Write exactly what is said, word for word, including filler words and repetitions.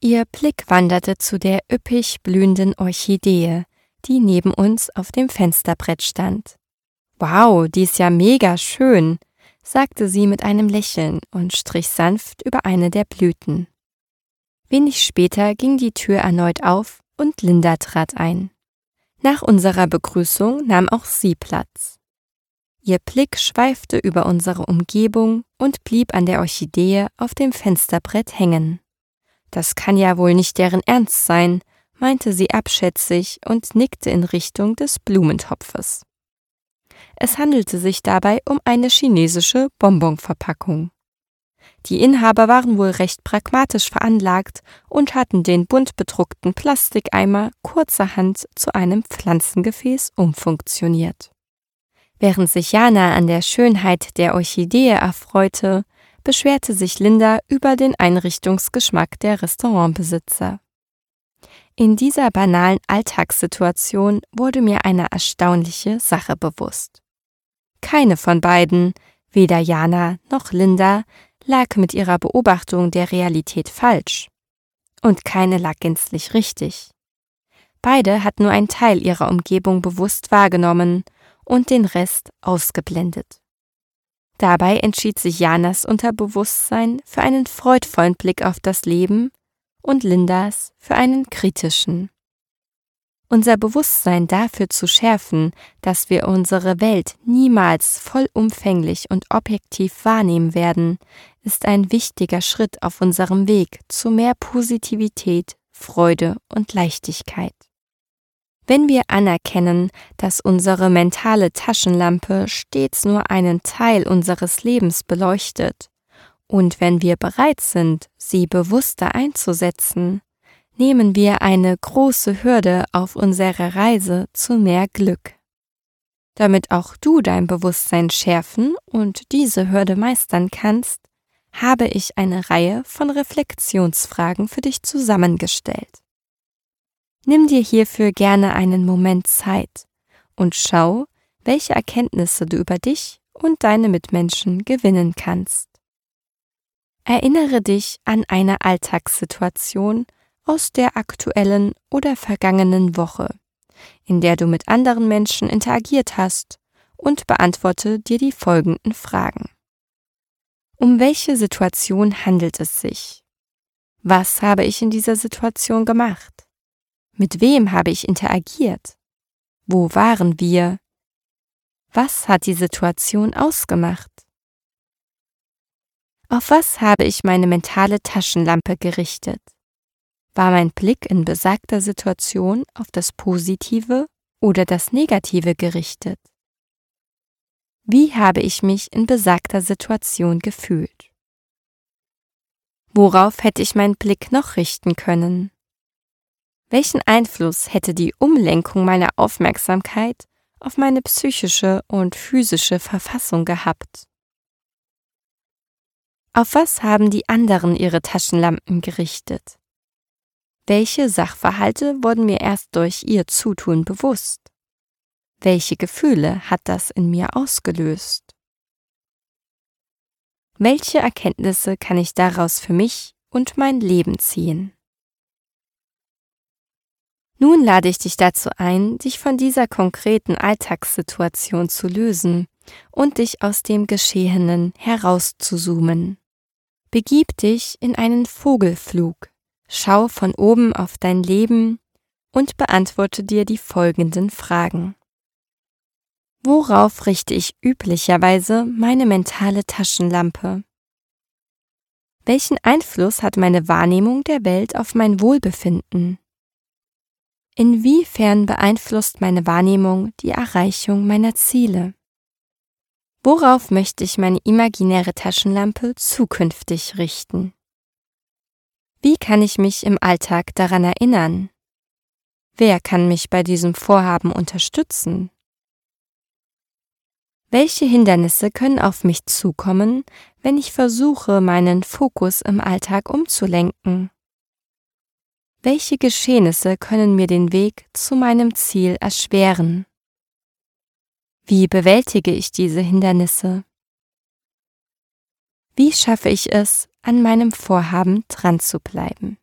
Ihr Blick wanderte zu der üppig blühenden Orchidee, die neben uns auf dem Fensterbrett stand. »Wow, die ist ja mega schön«, sagte sie mit einem Lächeln und strich sanft über eine der Blüten. Wenig später ging die Tür erneut auf und Linda trat ein. Nach unserer Begrüßung nahm auch sie Platz. Ihr Blick schweifte über unsere Umgebung und blieb an der Orchidee auf dem Fensterbrett hängen. »Das kann ja wohl nicht deren Ernst sein«, meinte sie abschätzig und nickte in Richtung des Blumentopfes. Es handelte sich dabei um eine chinesische Bonbonverpackung. Die Inhaber waren wohl recht pragmatisch veranlagt und hatten den bunt bedruckten Plastikeimer kurzerhand zu einem Pflanzengefäß umfunktioniert. Während sich Jana an der Schönheit der Orchidee erfreute, beschwerte sich Linda über den Einrichtungsgeschmack der Restaurantbesitzer. In dieser banalen Alltagssituation wurde mir eine erstaunliche Sache bewusst. Keine von beiden, weder Jana noch Linda, lag mit ihrer Beobachtung der Realität falsch. Und keine lag gänzlich richtig. Beide hatten nur einen Teil ihrer Umgebung bewusst wahrgenommen und den Rest ausgeblendet. Dabei entschied sich Janas Unterbewusstsein für einen freudvollen Blick auf das Leben und Lindas für einen kritischen. Unser Bewusstsein dafür zu schärfen, dass wir unsere Welt niemals vollumfänglich und objektiv wahrnehmen werden, ist ein wichtiger Schritt auf unserem Weg zu mehr Positivität, Freude und Leichtigkeit. Wenn wir anerkennen, dass unsere mentale Taschenlampe stets nur einen Teil unseres Lebens beleuchtet, und wenn wir bereit sind, sie bewusster einzusetzen, nehmen wir eine große Hürde auf unserer Reise zu mehr Glück. Damit auch du dein Bewusstsein schärfen und diese Hürde meistern kannst, habe ich eine Reihe von Reflexionsfragen für dich zusammengestellt. Nimm dir hierfür gerne einen Moment Zeit und schau, welche Erkenntnisse du über dich und deine Mitmenschen gewinnen kannst. Erinnere dich an eine Alltagssituation aus der aktuellen oder vergangenen Woche, in der du mit anderen Menschen interagiert hast, und beantworte dir die folgenden Fragen. Um welche Situation handelt es sich? Was habe ich in dieser Situation gemacht? Mit wem habe ich interagiert? Wo waren wir? Was hat die Situation ausgemacht? Auf was habe ich meine mentale Taschenlampe gerichtet? War mein Blick in besagter Situation auf das Positive oder das Negative gerichtet? Wie habe ich mich in besagter Situation gefühlt? Worauf hätte ich meinen Blick noch richten können? Welchen Einfluss hätte die Umlenkung meiner Aufmerksamkeit auf meine psychische und physische Verfassung gehabt? Auf was haben die anderen ihre Taschenlampen gerichtet? Welche Sachverhalte wurden mir erst durch ihr Zutun bewusst? Welche Gefühle hat das in mir ausgelöst? Welche Erkenntnisse kann ich daraus für mich und mein Leben ziehen? Nun lade ich dich dazu ein, dich von dieser konkreten Alltagssituation zu lösen und dich aus dem Geschehenen herauszuzoomen. Begib dich in einen Vogelflug, schau von oben auf dein Leben und beantworte dir die folgenden Fragen. Worauf richte ich üblicherweise meine mentale Taschenlampe? Welchen Einfluss hat meine Wahrnehmung der Welt auf mein Wohlbefinden? Inwiefern beeinflusst meine Wahrnehmung die Erreichung meiner Ziele? Worauf möchte ich meine imaginäre Taschenlampe zukünftig richten? Wie kann ich mich im Alltag daran erinnern? Wer kann mich bei diesem Vorhaben unterstützen? Welche Hindernisse können auf mich zukommen, wenn ich versuche, meinen Fokus im Alltag umzulenken? Welche Geschehnisse können mir den Weg zu meinem Ziel erschweren? Wie bewältige ich diese Hindernisse? Wie schaffe ich es, an meinem Vorhaben dran zu bleiben?